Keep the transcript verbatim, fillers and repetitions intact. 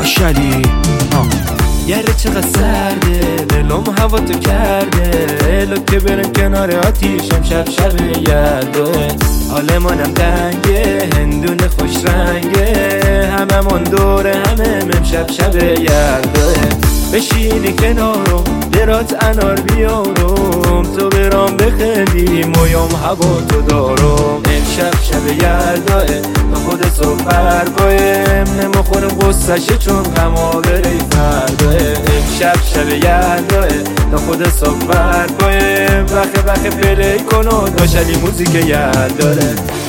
داشلی یاره چقدر سرده دلم هوا تو کرده لو که برم کنار آتیشم شب شب یلداه حال منم دنگه هندون خوش رنگه هممون دوره همه مم شب شب یلداه بشینی کنارم برات انار بیارم تو برام بخندی مویام هوا تو دارم امشب شب یلداه خود صبح برگاهم نمیخورم غصشه چون غما بری فرداه امشب شب یلداه خود صبح برگاهم وقت وقت پلی کن و داشلی موزیک یلداه